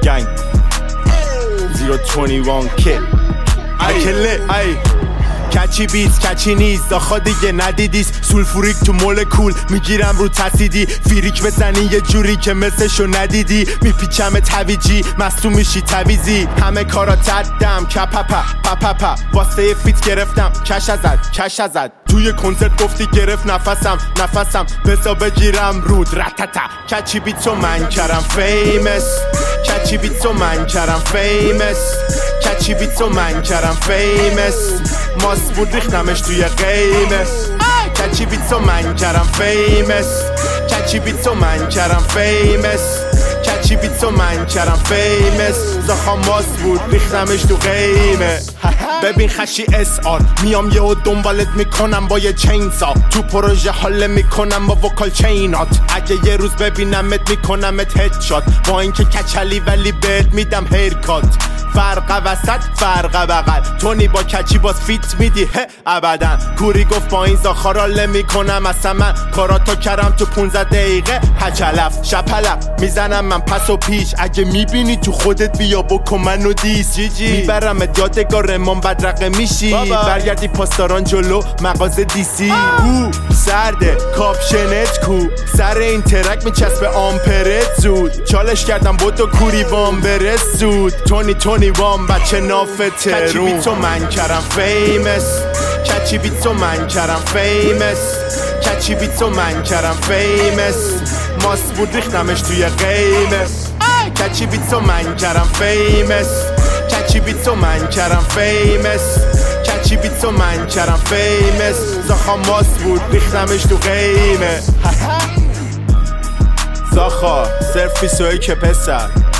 gang 021 kid ای کچی بیز کچی نیست داخل دیگه ندیدیست سولفوریک تو مولکول میگیرم رو تسیدی فیریک بزنی یه جوری که مثلشو ندیدی میپیچم تویجی مستو میشی تویزی همه کارا تردم کپپا پپپا واسه فیت گرفتم کش ازد توی کنسرت گفتی گرفت نفسم بسا بگیرم رود رتتا کچی بیتو من کردم فیمس کچی بیتو من کردم فیمس کچی بیتو من کردم فیمس ماس بود ریختمش توی قیمه کچی بیتو من کردم فیمس کچی بیتو من کردم فیمس کچی بیتو من کردم فیمس زخم ماس بود ریختمش تو قیمه ببین خشی SR میام یهو دنبالت میکنم با یه چینسا تو پروژه حال میکنم با وکال چینات اگه یه روز ببینمت میکنمت هدشات با اینکه کچلی ولی بهت میدم هیرکات فرق وسط فرق بغل تونی با کچی باز فیت میدی ابدا کوری گفت با این زاخارا میکنم اصلا من کاراتو کردم تو 15 دقیقه هچلف شپلف میزنم من پس و پیش اگه میبینی تو خودت بیا بکن منو دیس میبرم یادگار من بدرقه میشی برگردی پاسداران جلو مغازه دیسی سرده کاپشنت کو سر این ترک میچسبه آمپرت زود چالش کردم بودو کوری وام برس زود تونی وام بچه نافته کچی بیتو من کردم فیمس کچی بیتو من کردم فیمس کچی بیتو من کردم فیمس ماس بود ریختمش توی قیمه کچی بیتو من کردم فیمس کچی بیتو من کردم فیمس کچی بیتو من کردم فیمس زخم ماس بود ریختمش تو قیمه زاخا صرف 21 که پسر